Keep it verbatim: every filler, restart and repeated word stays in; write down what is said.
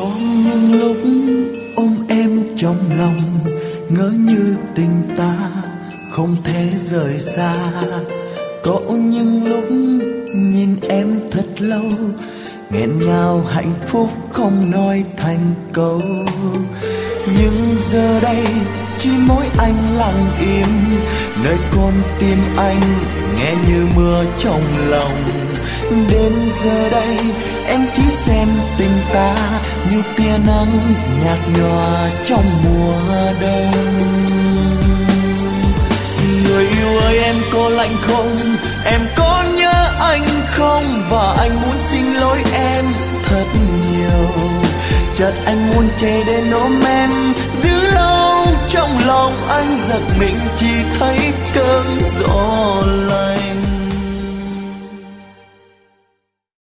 Có những lúc ôm em trong lòng, ngỡ như tình ta không thể rời xa. Có những lúc nhìn em thật lâu, nghẹn ngào hạnh phúc không nói thành câu. Nhưng giờ đây chỉ mỗi anh lặng im, nơi con tim anh nghe như mưa trong lòng. Đến giờ đây em chỉ xem tình ta như tia nắng nhạt nhòa trong mùa đông. Người yêu ơi em có lạnh không, em có nhớ anh không, và anh muốn xin lỗi em thật nhiều. Chợt anh muốn chạy đến ôm em giữ lâu trong lòng anh, giật mình chỉ thấy cơn gió lạnh.